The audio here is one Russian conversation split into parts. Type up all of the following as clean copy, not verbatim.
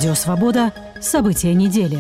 Радио «Свобода». События недели.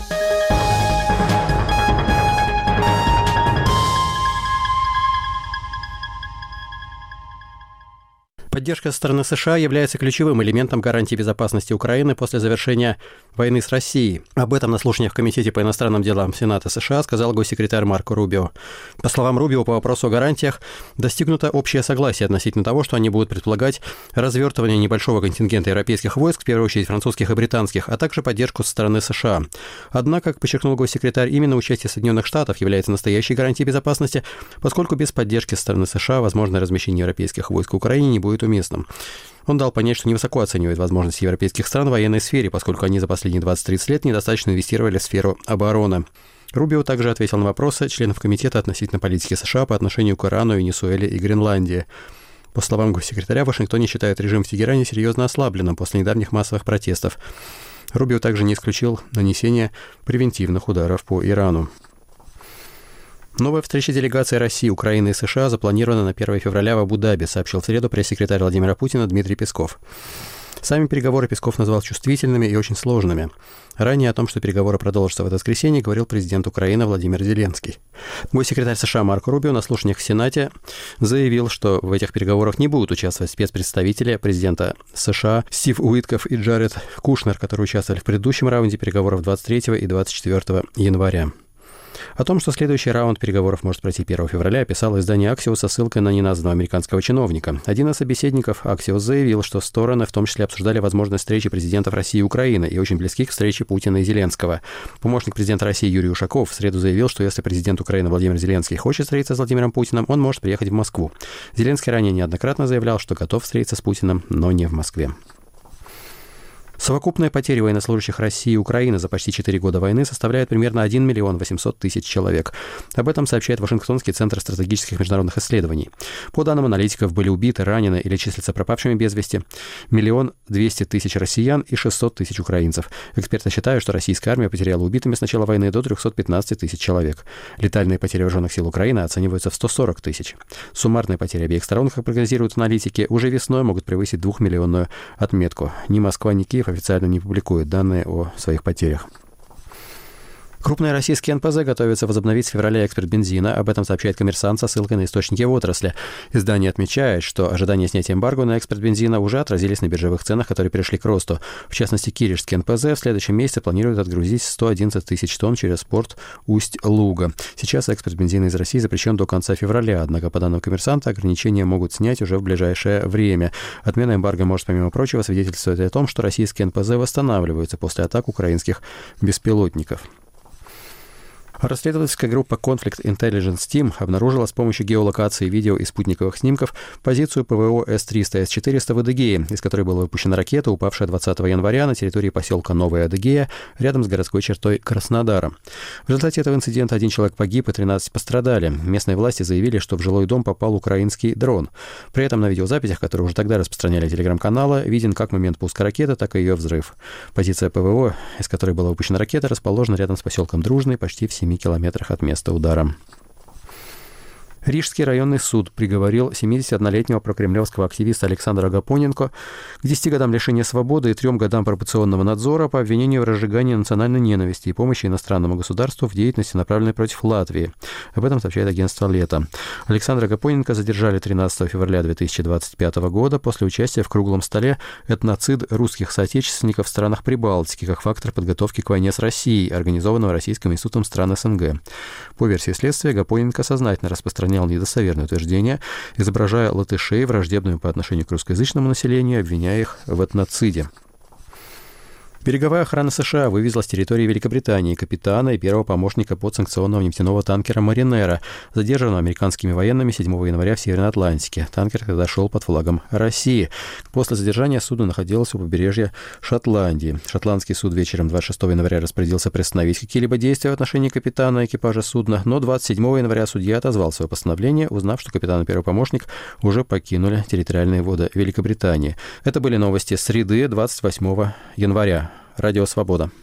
Поддержка со стороны США является ключевым элементом гарантии безопасности Украины после завершения войны с Россией. Об этом на слушаниях в Комитете по иностранным делам Сената США сказал госсекретарь Марко Рубио. По словам Рубио, по вопросу о гарантиях достигнуто общее согласие относительно того, что они будут предполагать развертывание небольшого контингента европейских войск, в первую очередь французских и британских, а также поддержку со стороны США. Однако, как подчеркнул госсекретарь, именно участие Соединенных Штатов является настоящей гарантией безопасности, поскольку без поддержки со стороны США возможное размещение европейских войск в Украине не будет уместным. Он дал понять, что невысоко оценивает возможности европейских стран в военной сфере, поскольку они за последние 20-30 лет недостаточно инвестировали в сферу обороны. Рубио также ответил на вопросы членов комитета относительно политики США по отношению к Ирану, Венесуэле и Гренландии. По словам госсекретаря, в Вашингтоне считают режим в Тегеране серьезно ослабленным после недавних массовых протестов. Рубио также не исключил нанесение превентивных ударов по Ирану. Новая встреча делегаций России, Украины и США запланирована на 1 февраля в Абу-Даби, сообщил в среду пресс-секретарь Владимира Путина Дмитрий Песков. Сами переговоры Песков назвал чувствительными и очень сложными. Ранее о том, что переговоры продолжатся в это воскресенье, говорил президент Украины Владимир Зеленский. Госсекретарь США Марко Рубио на слушаниях в Сенате заявил, что в этих переговорах не будут участвовать спецпредставители президента США Стив Уитков и Джаред Кушнер, которые участвовали в предыдущем раунде переговоров 23 и 24 января. О том, что следующий раунд переговоров может пройти 1 февраля, описало издание «Аксиос» со ссылкой на неназванного американского чиновника. Один из собеседников «Аксиос» заявил, что стороны в том числе обсуждали возможность встречи президентов России и Украины и очень близки к встрече Путина и Зеленского. Помощник президента России Юрий Ушаков в среду заявил, что если президент Украины Владимир Зеленский хочет встретиться с Владимиром Путиным, он может приехать в Москву. Зеленский ранее неоднократно заявлял, что готов встретиться с Путиным, но не в Москве. Совокупные потери военнослужащих России и Украины за почти 4 года войны составляют примерно 1 миллион 800 тысяч человек. Об этом сообщает Вашингтонский центр стратегических международных исследований. По данным аналитиков, были убиты, ранены или числятся пропавшими без вести 1 200 000 россиян и 600 тысяч украинцев. Эксперты считают, что российская армия потеряла убитыми с начала войны до 315 тысяч человек. Летальные потери вооруженных сил Украины оцениваются в 140 тысяч. Суммарные потери обеих сторон, как прогнозируют аналитики, уже весной могут превысить 2-миллионную отметку. Ни Москва, ни Киев официально не публикуют данные о своих потерях. Крупные российские НПЗ готовятся возобновить с февраля экспорт бензина. Об этом сообщает «Коммерсант» со ссылкой на источники в отрасли. Издание отмечает, что ожидания снятия эмбарго на экспорт бензина уже отразились на биржевых ценах, которые перешли к росту. В частности, Киришский НПЗ в следующем месяце планирует отгрузить 111 тысяч тонн через порт Усть-Луга. Сейчас экспорт бензина из России запрещен до конца февраля, однако, по данным «Коммерсанта», ограничения могут снять уже в ближайшее время. Отмена эмбарго может, помимо прочего, свидетельствовать о том, что российские НПЗ восстанавливаются после атак украинских беспилотников. Расследовательская группа Conflict Intelligence Team обнаружила с помощью геолокации видео и спутниковых снимков позицию ПВО С-300 и С-400 в Адыгее, из которой была выпущена ракета, упавшая 20 января на территории поселка Новая Адыгея, рядом с городской чертой Краснодара. В результате этого инцидента 1 человек погиб и 13 пострадали. Местные власти заявили, что в жилой дом попал украинский дрон. При этом на видеозаписях, которые уже тогда распространяли телеграм-каналы, виден как момент пуска ракеты, так и ее взрыв. Позиция ПВО, из которой была выпущена ракета, расположена рядом с поселком Дружный, почти в 7 километрах от места удара. Рижский районный суд приговорил 71-летнего прокремлевского активиста Александра Гапоненко к 10 годам лишения свободы и 3 годам пробационного надзора по обвинению в разжигании национальной ненависти и помощи иностранному государству в деятельности, направленной против Латвии. Об этом сообщает агентство «Лето». Александра Гапоненко задержали 13 февраля 2025 года после участия в круглом столе «Этноцид русских соотечественников в странах Прибалтики» как фактор подготовки к войне с Россией, организованного Российским институтом стран СНГ. По версии следствия, Гапоненко сознательно распространял недостоверные утверждения, изображая латышей враждебными по отношению к русскоязычному населению, обвиняя их в этноциде. Береговая охрана США вывезла с территории Великобритании капитана и первого помощника подсанкционного нефтяного танкера «Маринера», задержанного американскими военными 7 января в Северной Атлантике. Танкер тогда шел под флагом России. После задержания судно находилось у побережья Шотландии. Шотландский суд вечером 26 января распорядился приостановить какие-либо действия в отношении капитана и экипажа судна, но 27 января судья отозвал свое постановление, узнав, что капитан и первый помощник уже покинули территориальные воды Великобритании. Это были новости среды 28 января. Радио «Свобода».